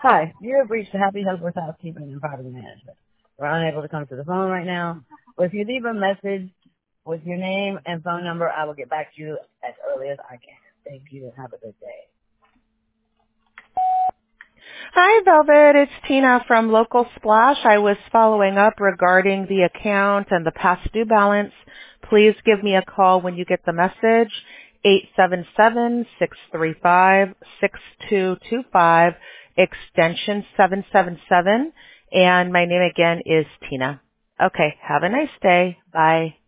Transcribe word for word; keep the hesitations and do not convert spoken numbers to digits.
Hi, you have reached the Happy Helpers Housekeeping and Property Management. We're unable to come to the phone right now, but if you leave a message with your name and phone number, I will get back to you as early as I can. Thank you and have a good day. Hi, Velvet. It's Tina from Local Splash. I was following up regarding the account and the past due balance. Please give me a call when you get the message, eight seven seven, six three five, six two two five, extension seven seven seven, and my name again is Tina. Okay, have a nice day. Bye.